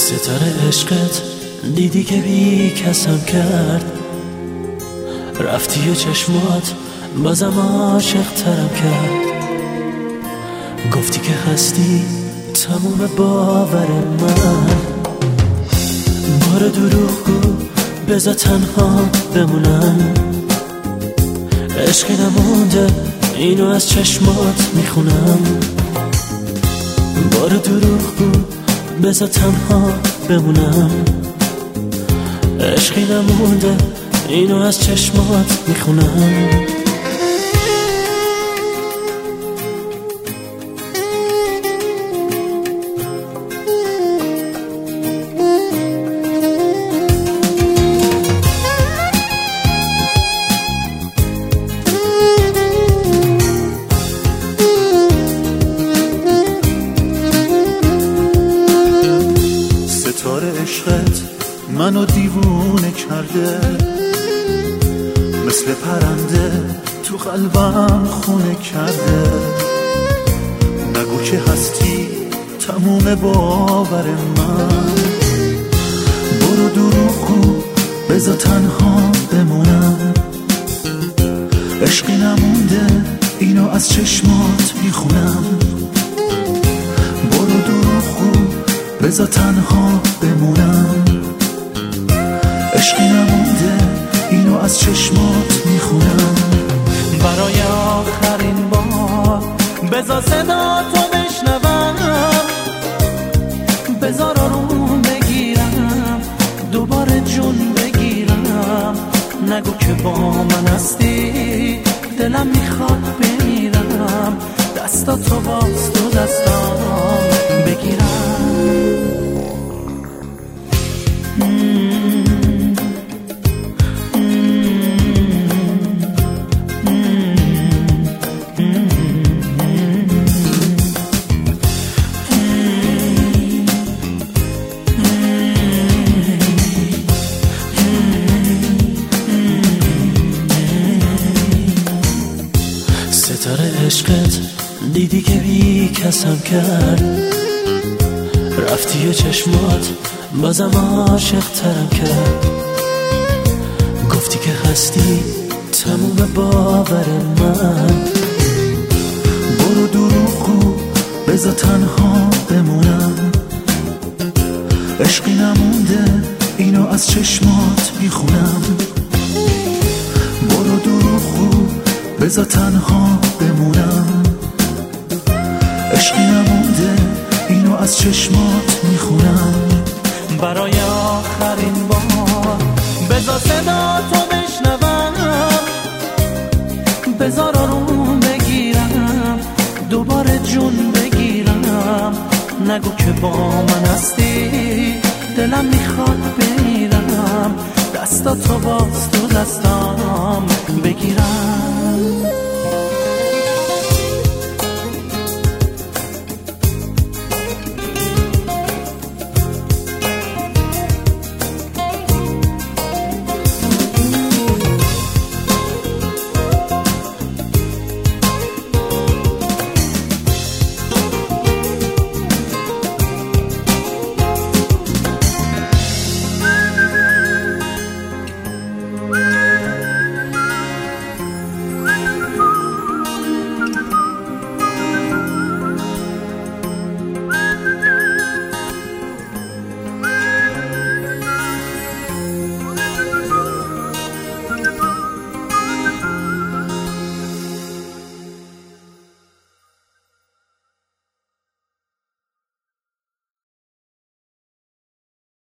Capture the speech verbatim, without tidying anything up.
ستاره عشقت دیدی که بی کسم کرد، رفتی و چشمات بازم عاشق ترم کرد. گفتی که هستی تموم باور من، بار دروغگو بذار تنها بمونم. عشقی نمونده اینو از چشمات میخونم، بار دروغگو بذار تنها بمونم. عشقی نمونده اینو از چشمات میخونم. ستاره عشقت منو دیوونه کرده، مثل پرنده تو قلبم خونه کرده. نگو که هستی تموم باور من، برو دروغگو بذار تنها بمونم. عشقی نمونده اینو از چشمات میخونم، برو دروغگو بذار تنها بمونم. عشقی نمونده اینو از چشمات میخونم. برای آخرین بار بذار صدا تو بشنوم، بذار آروم بگیرم دوباره جون بگیرم. نگو که با من هستی دلم میخواد بمیرم، دستاتو باز تو دستام بگیرم. ستاره عشقت دیدی که بی کسم کرد، رفتی و چشمات بازم عاشق ترم کرد. گفتی که هستی تموم باور من، برو دروغگو بذار تنها بمونم. عشقی نمونده اینو از چشمات میخونم، برو دروغگو بذار تنها بمونم. عشقی نمونده اینو از چشمات میخونم. برای آخرین بار بذار صدا تو بشنوم، بذار آروم بگیرم دوباره جون بگیرم. نگو که با من هستی دلم میخواد بمیرم، دستاتو باز تو دستام بگیرم.